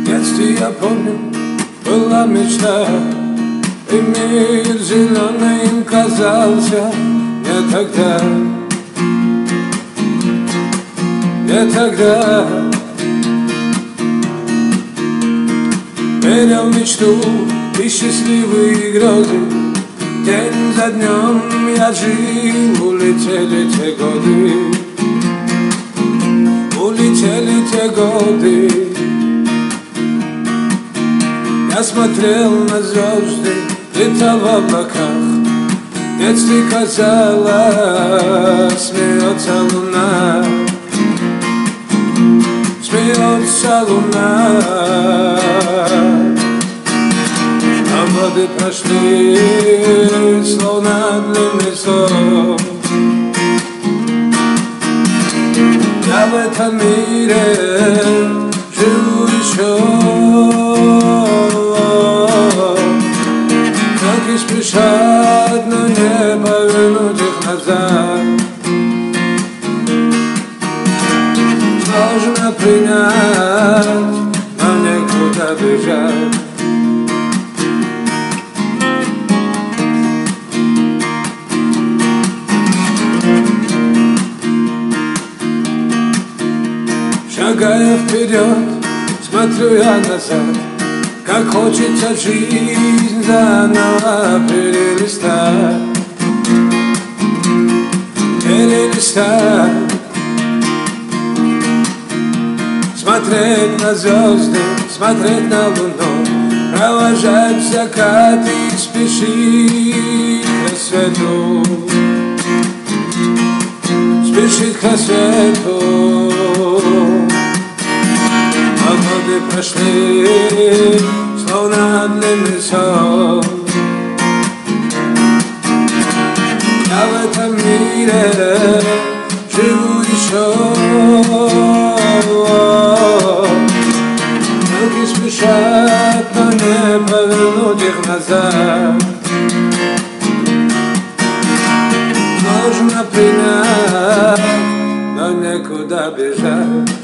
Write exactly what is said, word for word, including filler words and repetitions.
В детстве я помню, была мечта, и мир зеленый им казался. Не тогда, не тогда верил в мечту и счастливые грезы. День за днем я жил, улетели те годы, улетели те годы. Я смотрел на звезды, летал в облаках. В детстве казалось, смеется луна, смеется луна. А годы прошли, словно длинный сон. Я в этом мире живу еще. Как и спешат, но не повернуть их назад. Сложно принять, но некуда бежать. Шагая вперед, смотрю я назад. Как хочется жизнь заново перелистать, перелистать. Смотреть на звезды, смотреть на луну, провожать закат и спешить к рассвету, спешить к рассвету. А годы прошли, словно длинный сон. Я в этом мире живу еще. Руки спешат, но не повернуть их назад. Нужно принять, но некуда бежать.